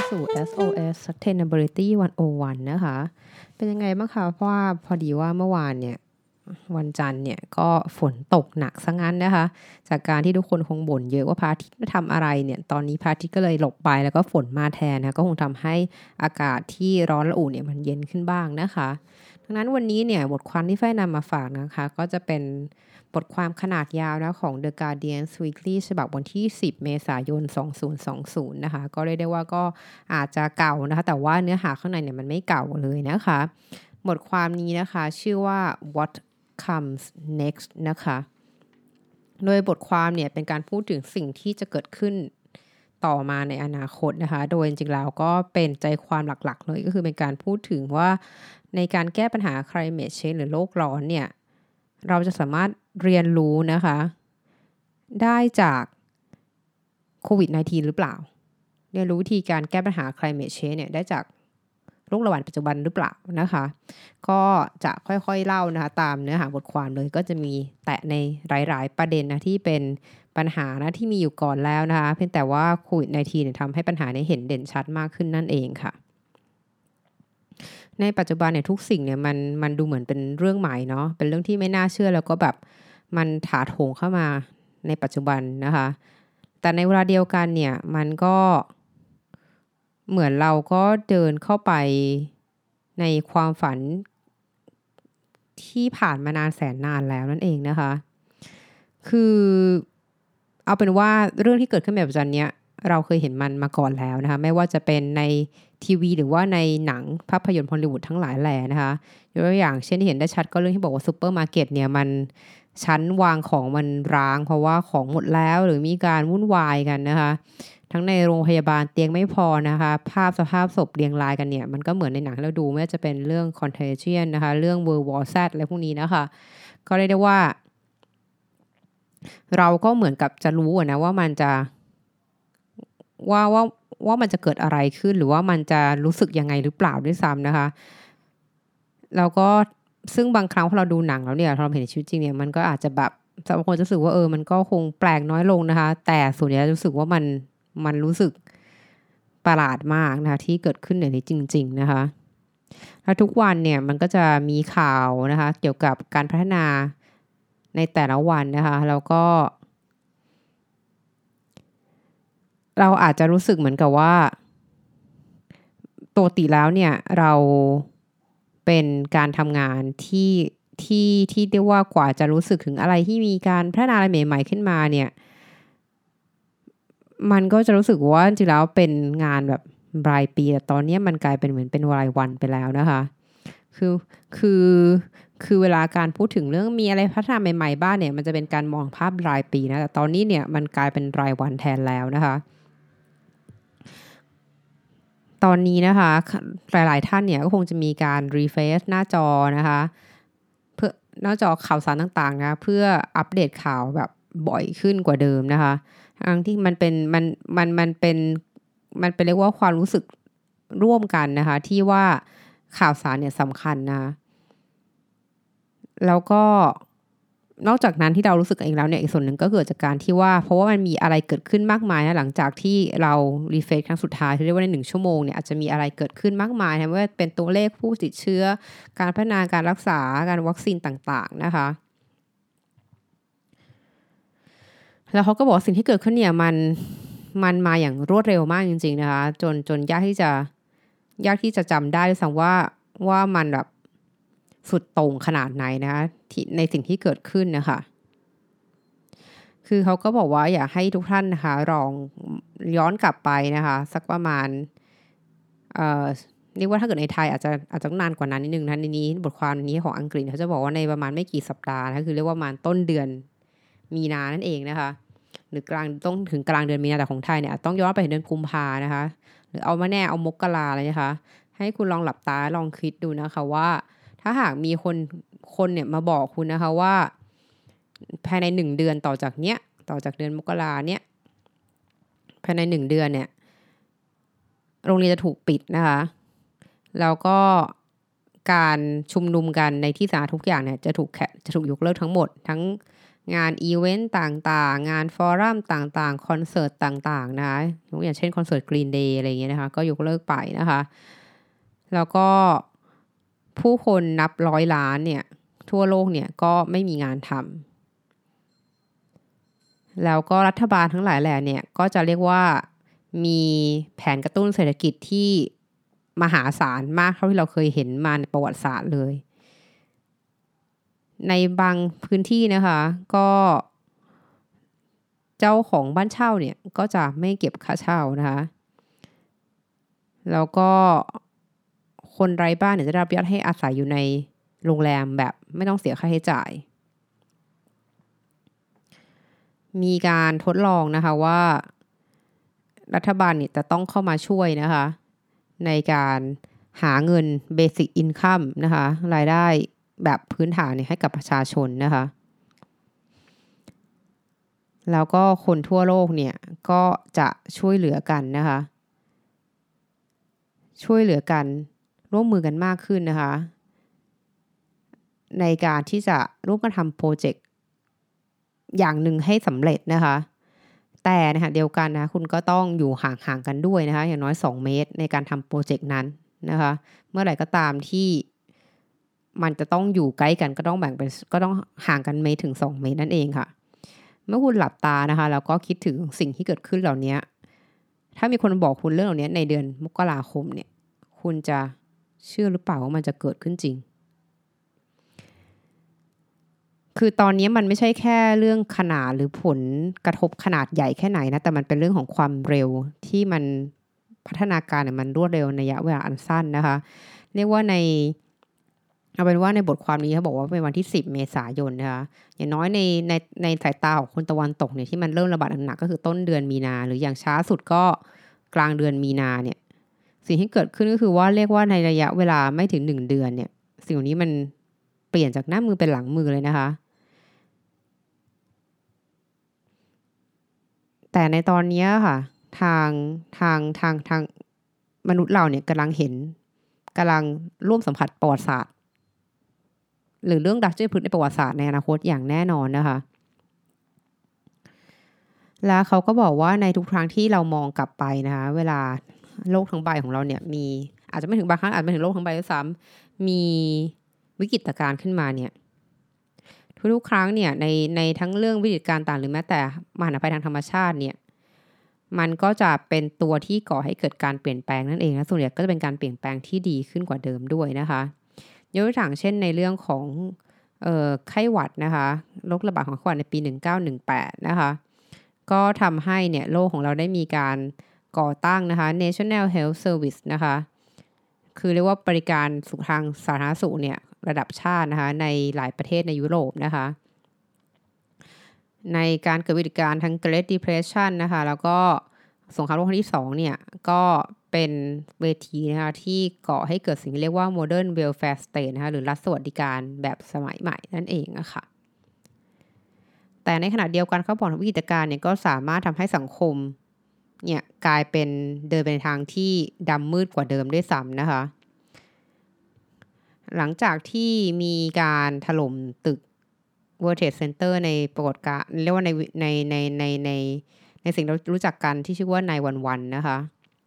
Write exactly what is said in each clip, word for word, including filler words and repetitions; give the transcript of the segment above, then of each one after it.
สู่ เอส โอ เอส Sustainability หนึ่งศูนย์หนึ่งนะคะเป็นยังไงบ้างคะเพราะว่าพอดีว่าเมื่อวานเนี่ยวันจันทร์เนี่ยก็ฝนตกหนักซะงั้นนะคะจากการที่ทุกคนคงบ่นเยอะว่าพระอาทิตย์ทำอะไรเนี่ยตอนนี้พระอาทิตย์ก็เลยหลบไปแล้วก็ฝนมาแทนนะก็คงทำให้อากาศที่ร้อนระอุเนี่ยมันเย็นขึ้นบ้างนะคะดังนั้นวันนี้เนี่ยบทความที่ฝ้ายนำมาฝากนะคะก็จะเป็นบทความขนาดยาวนะของ The Guardian Weekly ฉบับวันที่สิบเมษายนสองพันยี่สิบนะคะก็เรียกได้ว่าก็อาจจะเก่านะคะแต่ว่าเนื้อหาข้างในเนี่ยมันไม่เก่าเลยนะคะบทความนี้นะคะชื่อว่า What Comes Next นะคะโดยบทความเนี่ยเป็นการพูดถึงสิ่งที่จะเกิดขึ้นต่อมาในอนาคตนะคะโดยจริงๆแล้วก็เป็นใจความหลักๆเลยก็คือเป็นการพูดถึงว่าในการแก้ปัญหา climate change หรือโลกร้อนเนี่ยเราจะสามารถเรียนรู้นะคะได้จากโควิด สิบเก้า หรือเปล่าเรียนรู้วิธีการแก้ปัญหา climate change เนี่ยได้จากโรคระบาดปัจจุบันหรือเปล่านะคะก็จะค่อยๆเล่านะคะตามเนื้อหาบทความเลยก็จะมีแตะในหลายๆประเด็นนะที่เป็นปัญหานะที่มีอยู่ก่อนแล้วนะคะเพียงแต่ว่าโควิด สิบเก้า เนี่ยทำให้ปัญหานี้เห็นเด่นชัดมากขึ้นนั่นเองค่ะในปัจจุบันเนี่ยทุกสิ่งเนี่ยมันมันดูเหมือนเป็นเรื่องใหม่เนาะเป็นเรื่องที่ไม่น่าเชื่อแล้วก็แบบมันถาโถมเข้ามาในปัจจุบันนะคะแต่ในเวลาเดียวกันเนี่ยมันก็เหมือนเราก็เดินเข้าไปในความฝันที่ผ่านมานานแสนนานแล้วนั่นเองนะคะคือเอาเป็นว่าเรื่องที่เกิดขึ้นแบบนี้เราเคยเห็นมันมาก่อนแล้วนะคะไม่ว่าจะเป็นในทีวีหรือว่าในหนังภาพยนตร์ฮอลลีวูดทั้งหลายแหล่นะคะยกตัวอย่างเช่นที่เห็นได้ชัดก็เรื่องที่บอกว่าซูเปอร์มาร์เก็ตเนี่ยมันชั้นวางของมันร้างเพราะว่าของหมดแล้วหรือมีการวุ่นวายกันนะคะทั้งในโรงพยาบาลเตียงไม่พอนะคะภาพสภาพศพเรียงรายกันเนี่ยมันก็เหมือนในหนังที่เราดูไม่ว่าจะเป็นเรื่อง Contagion นะคะเรื่อง World War Z อะไรพวกนี้นะคะก็เรียกได้ว่าเราก็เหมือนกับจะรู้นะว่ามันจะว่าว่าว่ามันจะเกิดอะไรขึ้นหรือว่ามันจะรู้สึกยังไงหรือเปล่าด้วยซ้ำนะคะแล้วก็ซึ่งบางครั้งพอเราดูหนังแล้วเนี่ยเราเห็นในชีวิตจริงเนี่ยมันก็อาจจะแบบบางคนจะรู้สึกว่าเออมันก็คงแปลกน้อยลงนะคะแต่ส่วนใหญ่รู้สึกว่ามันมันรู้สึกประหลาดมากนะคะที่เกิดขึ้นในนี้จริงๆนะคะแล้วทุกวันเนี่ยมันก็จะมีข่าวนะคะเกี่ยวกับการพัฒนาในแต่ละวันนะคะแล้วก็เราอาจจะรู้สึกเหมือนกับว่าปกติแล้วเนี่ยเราเป็นการทำงานที่ที่ที่เรียกว่ากว่าจะรู้สึกถึงอะไรที่มีการพัฒนาอะไรใหม่ๆขึ้นมาเนี่ยมันก็จะรู้สึกว่าจริงๆแล้วเป็นงานแบบรายปีแต่ตอนนี้มันกลายเป็นเหมือนเป็นรายวันไปแล้วนะคะคือคือคือเวลาการพูดถึงเรื่องมีอะไรพัฒนาใหม่ๆบ้างเนี่ยมันจะเป็นการมองภาพรายปีนะแต่ตอนนี้เนี่ยมันกลายเป็นรายวันแทนแล้วนะคะตอนนี้นะคะหลายๆท่านเนี่ยก็คงจะมีการรีเฟรชหน้าจอนะคะเพื่อหน้าจอข่าวสารต่างๆนะเพื่ออัปเดตข่าวแบบบ่อยขึ้นกว่าเดิมนะคะทั้งที่มันเป็นมันมันมันเป็นมันเป็นเรียกว่าความรู้สึกร่วมกันนะคะที่ว่าข่าวสารเนี่ยสำคัญนะแล้วก็นอกจากนั้นที่เรารู้สึกเองแล้วเนี่ยอีกส่วนหนึ่งก็เกิดจากการที่ว่าเพราะว่ามันมีอะไรเกิดขึ้นมากมายนะหลังจากที่เรารีเฟรชครั้งสุดท้ายที่เรียกว่าในหนึ่งชั่วโมงเนี่ยอาจจะมีอะไรเกิดขึ้นมากมายนะว่าเป็นตัวเลขผู้ติดเชื้อการพัฒนาการรักษาการวัคซีนต่างๆนะคะแล้วเขาก็บอกสิ่งที่เกิดขึ้นเนี่ยมันมันมาอย่างรวดเร็วมากจริงๆนะคะจนจนยากที่จะยากที่จะจำได้ด้วยซ้ำว่าว่ามันแบบสุดโต่งขนาดไหนนะคะที่ในสิ่งที่เกิดขึ้นนะคะคือเขาก็บอกว่าอยากให้ทุกท่านนะคะลองย้อนกลับไปนะคะสักประมาณเอ่อเรียกว่าถ้าเกิดในไทยอาจจะอาจจะนานกว่านั้นนิดนึงนะในนี้บทความนี้ของอังกฤษเขาจะบอกว่าในประมาณไม่กี่สัปดาห์นะคือเรียกว่าประมาณต้นเดือนมีนานั่นเองนะคะหรือกลางต้องถึงกลางเดือนมีนาแต่ของไทยเนี่ยต้องย้อนไปถึงเดือนกุมภานะคะหรือเอามาแน่เอามกราเลยนะคะให้คุณลองหลับตาลองคิดดูนะคะว่าถ้าหากมีคนคนเนี่ยมาบอกคุณนะคะว่าภายในหนึ่งเดือนต่อจากเนี้ยต่อจากเดือนมกราเนี่ยภายในหนึ่งเดือนเนี่ยโรงเรียนจะถูกปิดนะคะแล้วก็การชุมนุมกันในที่สาธารณะทุกอย่างเนี่ยจะถูกจะถูกยกเลิกทั้งหมดทั้งงานอีเวนต์ต่างๆงานฟอรัมต่างๆคอนเสิร์ตต่างๆนะคะอย่างเช่นคอนเสิร์ต Green Day อะไรอย่างเงี้ยนะคะก็ยกเลิกไปนะคะแล้วก็ผู้คนนับร้อยล้านเนี่ยทั่วโลกเนี่ยก็ไม่มีงานทำแล้วก็รัฐบาลทั้งหลายแหล่เนี่ยก็จะเรียกว่ามีแผนกระตุ้นเศรษฐกิจที่มหาศาลมากเท่าที่เราเคยเห็นมาในประวัติศาสตร์เลยในบางพื้นที่นะคะก็เจ้าของบ้านเช่าเนี่ยก็จะไม่เก็บค่าเช่านะคะแล้วก็คนไร้บ้านเนี่ยจะได้รับอนุญาตให้อาศัยอยู่ในโรงแรมแบบไม่ต้องเสียค่าใช้จ่ายมีการทดลองนะคะว่ารัฐบาลเนี่ยจะต้องเข้ามาช่วยนะคะในการหาเงิน Basic Income นะคะรายได้แบบพื้นฐานเนี่ยให้กับประชาชนนะคะแล้วก็คนทั่วโลกเนี่ยก็จะช่วยเหลือกันนะคะช่วยเหลือกันร่วมมือกันมากขึ้นนะคะในการที่จะร่วมกันทำโปรเจกต์อย่างหนึ่งให้สำเร็จนะคะแต่นะคะเดียวกันนะคุณก็ต้องอยู่ห่างๆกันด้วยนะคะอย่างน้อยสองเมตรในการทำโปรเจกต์นั้นนะคะเมื่อไหร่ก็ตามที่มันจะต้องอยู่ใกล้กันก็ต้องแบ่งเป็นก็ต้องห่างกันเมตรถึงสองเมตรนั่นเองค่ะเมื่อคุณหลับตานะคะแล้วก็คิดถึงสิ่งที่เกิดขึ้นเหล่านี้ถ้ามีคนบอกคุณเรื่องเหล่านี้ในเดือนมกราคมเนี่ยคุณจะเชื่อหรือเปล่าว่ามันจะเกิดขึ้นจริงคือตอนนี้มันไม่ใช่แค่เรื่องขนาดหรือผลกระทบขนาดใหญ่แค่ไหนนะแต่มันเป็นเรื่องของความเร็วที่มันพัฒนาการเนี่ยมันรวดเร็วในระยะเวลาอันสั้นนะคะเรียกว่าในเอาเป็นว่าในบทความนี้เขาบอกว่าเป็นวันที่สิบเมษายนนะคะอย่างน้อยในในในสายตาของคนตะวันตกเนี่ยที่มันเริ่มระบาดหนักก็คือต้นเดือนมีนาหรืออย่างช้าสุดก็กลางเดือนมีนาเนี่ยสิ่งที่เกิดขึ้นก็คือว่าเรียกว่าในระยะเวลาไม่ถึงหนึ่งเดือนเนี่ยสิ่งนี้มันเปลี่ยนจากหน้ามือเป็นหลังมือเลยนะคะแต่ในตอนนี้ค่ะทางทางทางทางมนุษย์เราเนี่ยกำลังเห็นกำลังร่วมสัมผัสประวัติศาสตร์หรือเรื่องดัชเจอร์พืชในประวัติศาสตร์ในอนาคตอย่างแน่นอนนะคะแล้วเขาก็บอกว่าในทุกครั้งที่เรามองกลับไปนะคะเวลาโลกทั้งใบของเราเนี่ยมีอาจจะไม่ถึงบางครั้งอาจจะไม่ถึงโลกทั้งใบด้วยซ้ำมีวิกฤตการณ์ขึ้นมาเนี่ยทุกๆครั้งเนี่ยในในทั้งเรื่องวิกฤตการณ์ต่างหรือแม้แต่มหันตภัยทางธรรมชาติเนี่ยมันก็จะเป็นตัวที่ก่อให้เกิดการเปลี่ยนแปลงนั่นเองและส่วนใหญ่ก็จะเป็นการเปลี่ยนแปลงที่ดีขึ้นกว่าเดิมด้วยนะคะยกตัวอย่างเช่นในเรื่องของเอ่อไข้หวัดนะคะโรคระบาดของไข้หวัดในปีหนึ่งเก้าหนึ่งแปดนะคะก็ทำให้เนี่ยโลกของเราได้มีการก่อตั้งนะคะ National Health Service นะคะคือเรียกว่าบริการสุขทางสาธารณสุขเนี่ยระดับชาตินะคะในหลายประเทศในยุโรปนะคะในการเกิดวิกฤตการณ์ทั้ง Great Depression นะคะแล้วก็สงครามโลกครั้งที่สองเนี่ยก็เป็นเวทีนะคะที่ก่อให้เกิดสิ่งที่เรียกว่า Modern Welfare State นะคะหรือรัฐสวัสดิการแบบสมัยใหม่นั่นเองอะค่ะแต่ในขณะเดียวกันเขาบอกว่าวิกฤตการณ์เนี่ยก็สามารถทำให้สังคมเนี่ยกลายเป็นเดินไปในทางที่ดำมืดกว่าเดิมด้วยซ้ำนะคะหลังจากที่มีการถล่มตึก World Trade Center ในปรากฏการณ์เรียกว่าในในในในในในสิ่งที่เรารู้จักกันที่ชื่อว่า ไนน์ วัน วัน นะคะ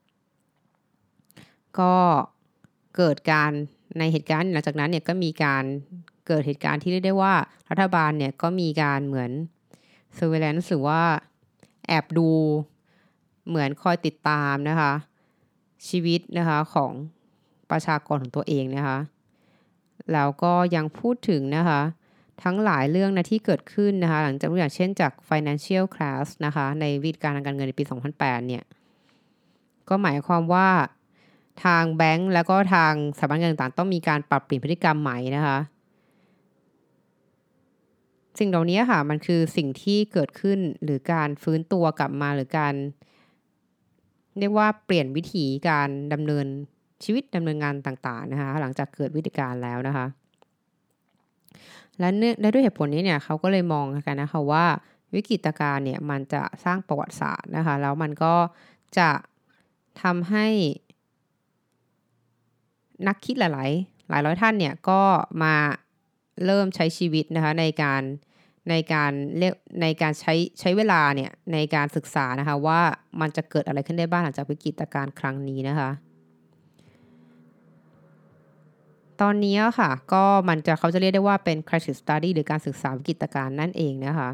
ก็เกิดการในเหตุการณ์หลังจากนั้นเนี่ยก็มีการเกิดเหตุการณ์ที่เรียกได้ว่ารัฐบาลเนี่ยก็มีการเหมือน surveillance หรือว่าแอบดูเหมือนคอยติดตามนะคะชีวิตนะคะของประชากรของตัวเองนะคะแล้วก็ยังพูดถึงนะคะทั้งหลายเรื่องนะที่เกิดขึ้นนะคะหลังจากตัวอย่างเช่นจาก financial crash นะคะในวิกฤตการณ์ทางการเงินในปีสองพันแปดเนี่ยก็หมายความว่าทางแบงก์แล้วก็ทางสถาบันเงินต่างๆต้องมีการปรับเปลี่ยนพฤติกรรมใหม่นะคะสิ่งเหล่านี้ค่ะมันคือสิ่งที่เกิดขึ้นหรือการฟื้นตัวกลับมาหรือการเรียกว่าเปลี่ยนวิถีการดำเนินชีวิตดำเนินงานต่างๆนะคะหลังจากเกิดวิกฤตการณ์แล้วนะคะและเนื่องและด้วยเหตุผลนี้เนี่ยเขาก็เลยมองกันนะคะว่าวิกฤตการณ์เนี่ยมันจะสร้างประวัติศาสตร์นะคะแล้วมันก็จะทำให้นักคิดหลายๆหลายร้อยท่านเนี่ยก็มาเริ่มใช้ชีวิตนะคะในการในการเรียกในการใช้ใช้เวลาเนี่ยในการศึกษานะคะว่ามันจะเกิดอะไรขึ้นได้บ้างหลังจากวิกฤตการณ์ครั้งนี้นะคะตอนนี้ค่ะก็มันจะเขาจะเรียกได้ว่าเป็น crisis study หรือการศึกษาวิกฤตการณ์นั่นเองนะคะ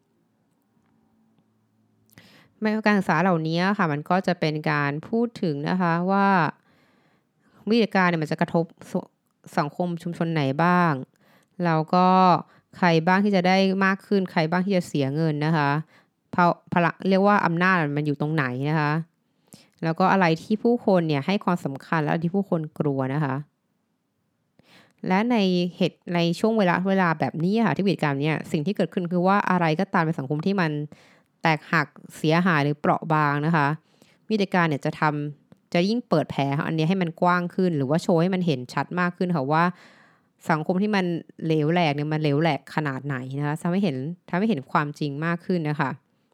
ในการศึกษาเหล่านี้ค่ะมันก็จะเป็นการพูดถึงนะคะว่าวิกฤตการณ์เนี่ยมันจะกระทบสังคมชุมชนไหนบ้างแล้วก็ใครบ้างที่จะได้มากขึ้นใครบ้างที่จะเสียเงินนะคะเพราะพละเรียกว่าอำนาจมันอยู่ตรงไหนนะคะแล้วก็อะไรที่ผู้คนเนี่ยให้ความสำคัญและอะไรที่ผู้คนกลัวนะคะและในเหตุในช่วงเวลาเวลาแบบนี้ค่ะที่วิกฤตการณ์เนี่ยสิ่งที่เกิดขึ้นคือว่าอะไรก็ตามในสังคมที่มันแตกหักเสียหายหรือเปราะบางนะคะวิกฤตการณ์เนี่ยจะทำจะยิ่งเปิดแผลอันนี้ให้มันกว้างขึ้นหรือว่าโชว์ให้มันเห็นชัดมากขึ้นค่ะว่าสังคมที่มันเหลวแหลกเนี่ยมันเหลวแหลกขนาดไหนนะคะทำให้เห็นทำให้เห็นความจริงมากขึ้นนะคะ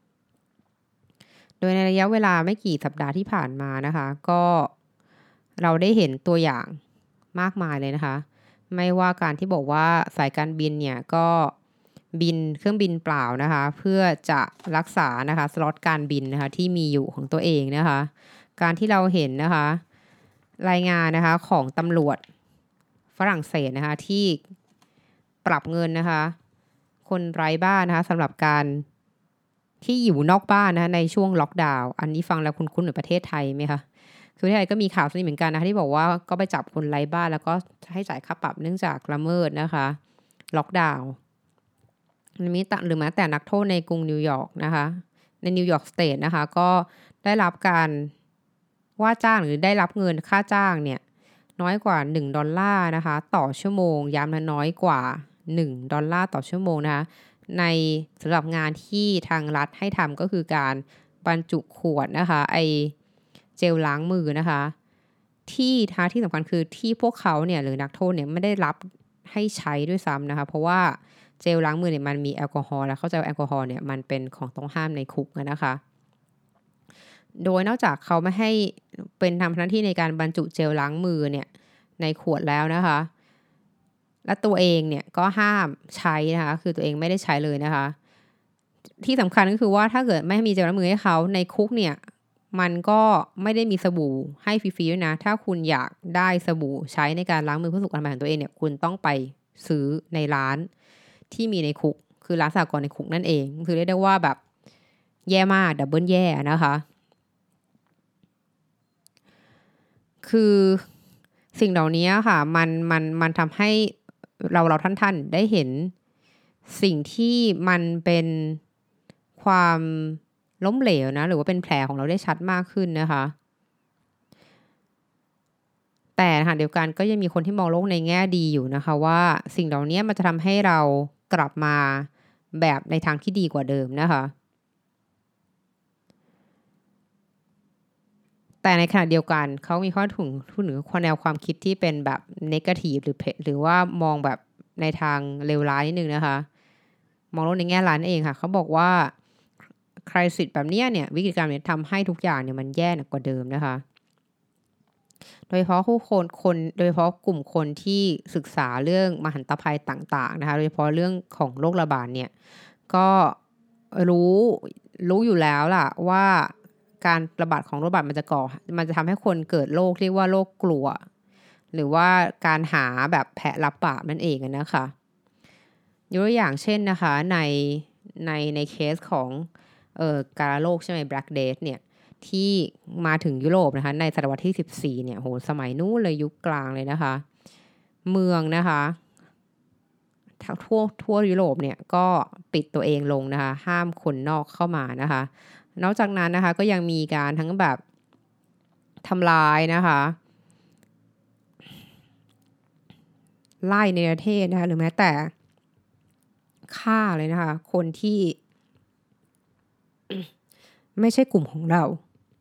โดยในระยะเวลาไม่กี่สัปดาห์ที่ผ่านมานะคะก็เราได้เห็นตัวอย่างมากมายเลยนะคะไม่ว่าการที่บอกว่าสายการบินเนี่ยก็บินเครื่องบินเปล่านะคะเพื่อจะรักษานะคะสล็อตการบินนะคะที่มีอยู่ของตัวเองนะคะการที่เราเห็นนะคะรายงานนะคะของตำรวจฝรั่งเศสนะคะที่ปรับเงินนะคะคนไร้บ้านนะคะสำหรับการที่อยู่นอกบ้านนะคะในช่วงล็อกดาวน์อันนี้ฟังแล้วคุ้นๆเหมือนประเทศไทยไหมคะคือประเทศไทยก็มีข่าวนี้เหมือนกันนะคะที่บอกว่าก็ไปจับคนไร้บ้านแล้วก็ให้จ่ายค่าปรับเนื่องจากละเมิดนะคะล็อกดาวน์มีหรือแม้แต่นักโทษในกรุงนิวยอร์กนะคะในนิวยอร์กสเตทนะคะก็ได้รับการว่าจ้างหรือได้รับเงินค่าจ้างเนี่ยน้อยกว่าหนึ่งดอลลาร์นะคะต่อชั่วโมงย้ำนะน้อยกว่าหนึ่งดอลลาร์ต่อชั่วโมงนะคะในสำหรับงานที่ทางรัฐให้ทำก็คือการบรรจุขวดนะคะไอเจลล้างมือนะคะที่ท้าที่สำคัญคือที่พวกเขาเนี่ยหรือนักโทษเนี่ยไม่ได้รับให้ใช้ด้วยซ้ำนะคะเพราะว่าเจลล้างมือเนี่ยมันมีแอลกอฮอล์แล้วเข้าใจว่าแอลกอฮอล์เนี่ยมันเป็นของต้องห้ามในคุกนะคะโดยนอกจากเขาไม่ให้เป็นทำหน้าที่ในการบรรจุเจลล้างมือเนี่ยในขวดแล้วนะคะและตัวเองเนี่ยก็ห้ามใช้นะคะคือตัวเองไม่ได้ใช้เลยนะคะที่สำคัญก็คือว่าถ้าเกิดไม่มีเจลล้างมือให้เขาในคุกเนี่ยมันก็ไม่ได้มีสบู่ให้ฟรีๆด้วยนะถ้าคุณอยากได้สบู่ใช้ในการล้างมือเพื่อสุขอนามัยของตัวเองเนี่ยคุณต้องไปซื้อในร้านที่มีในคุกคือร้านสหกรณ์ในคุกนั่นเองคือเรียกได้ว่าแบบแย่มากดับเบิลแย่นะคะคือสิ่งเหล่านี้ค่ะมันมันมันทำให้เราเราท่านท่านได้เห็นสิ่งที่มันเป็นความล้มเหลวนะหรือว่าเป็นแผลของเราได้ชัดมากขึ้นนะคะแต่ขณะเดียวกันก็ยังมีคนที่มองโลกในแง่ดีอยู่นะคะว่าสิ่งเหล่านี้มันจะทำให้เรากลับมาแบบในทางที่ดีกว่าเดิมนะคะแต่ในขณะเดียวกันเขามีข้อถึงพูดถึงแนวความคิดที่เป็นแบบ negative หรือหรือว่ามองแบบในทางเลวร้ายนิดนึงนะคะมองโลกในแง่ร้ายนั่นเองค่ะเขาบอกว่า crisis แบบนี้เนี่ยวิกฤตการณ์นี้ทำให้ทุกอย่างเนี่ยมันแย่กว่าเดิมนะคะโดยเฉพาะผู้คนคนโดยเฉพาะกลุ่มคนที่ศึกษาเรื่องมหันตภัยต่างๆนะคะโดยเฉพาะเรื่องของโรคระบาดเนี่ยก็รู้รู้อยู่แล้วล่ะว่าการระบาดของโรคระบาดมันจะก่อมันจะทำให้คนเกิดโรคเรียกว่าโรคกลัวหรือว่าการหาแบบแผลรับบาปนั่นเองนะคะยกตัวอย่างเช่นนะคะในในในเคสของเอ่อกาฬโรคใช่ไหม Black Death เนี่ยที่มาถึงยุโรปนะคะในศตวรรษที่สิบสี่เนี่ยโหสมัยนู้นเลยยุคกลางเลยนะคะเมืองนะคะทั่วทั่วยุโรปเนี่ยก็ปิดตัวเองลงนะคะห้ามคนนอกเข้ามานะคะนอกจากนั้นนะคะก็ยังมีการทั้งแบบทำลายนะคะไล่ในประเทศนะคะหรือแม้แต่ฆ่าเลยนะคะคนที่ ไม่ใช่กลุ่มของเรา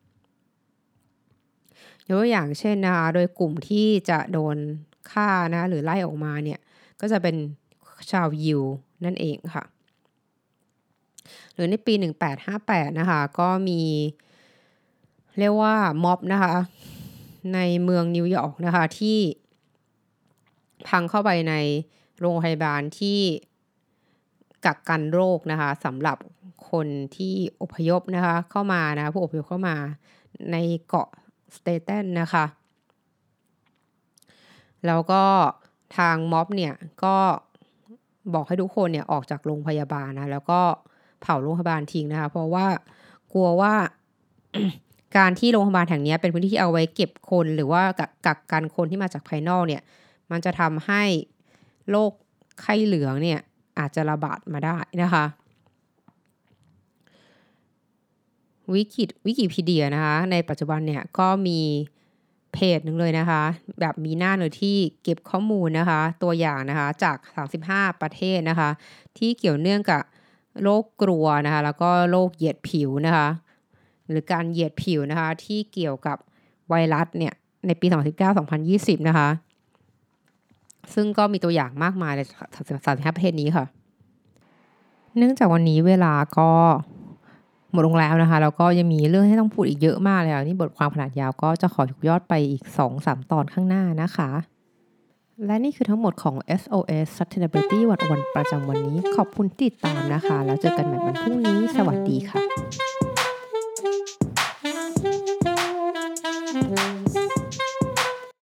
ยกตัวอย่างเช่นนะคะโดยกลุ่มที่จะโดนฆ่านะหรือไล่ออกมาเนี่ยก็จะเป็นชาวยิวนั่นเองค่ะหรือในปีหนึ่งพันแปดร้อยห้าสิบแปดนะคะก็มีเรียกว่าม็อบนะคะในเมืองนิวยอร์กนะคะที่พังเข้าไปในโรงพยาบาลที่กักกันโรคนะคะสำหรับคนที่อพยพนะคะเข้ามานะคะผู้อพยพเข้ามาในเกาะสเตเทนนะคะแล้วก็ทางม็อบเนี่ยก็บอกให้ทุกคนเนี่ยออกจากโรงพยาบาลนะแล้วก็เผาโรงพยาบาลทิ้งนะคะเพราะว่ากลัวว่า การที่โรงพยาบาลแห่งนี้เป็นพื้นที่ที่เอาไว้เก็บคนหรือว่ากักกักกันคนที่มาจากภายนอกเนี่ยมันจะทำให้โรคไข้เหลืองเนี่ยอาจจะระบาดมาได้นะคะวิกิวิกิพีเดียนะคะในปัจจุบันเนี่ยก็มีเพจหนึ่งเลยนะคะแบบมีหน้าเลยที่เก็บข้อมูลนะคะตัวอย่างนะคะจากสามสิบห้าประเทศนะคะที่เกี่ยวเนื่องกับโรคกลัวนะคะแล้วก็โรคเหยียดผิวนะคะหรือการเหยียดผิวนะคะที่เกี่ยวกับไวรัสเนี่ยในปี สองพันสิบเก้า สองพันยี่สิบ นะคะซึ่งก็มีตัวอย่างมากมายในสามสิบห้าประเทศนี้ค่ะเนื่องจากวันนี้เวลาก็หมดลงแล้วนะคะแล้วก็ยังมีเรื่องให้ต้องพูดอีกเยอะมากเลยค่ะนี่บทความขนาดยาวก็จะขอหยุดยอดไปอีก สองถึงสาม ตอนข้างหน้านะคะและนี่คือทั้งหมดของ เอส โอ เอส Sustainability วันวันประจำวันนี้ขอบคุณที่ติดตามนะคะแล้วเจอกันใหม่วันพรุ่งนี้สวัสดีค่ะ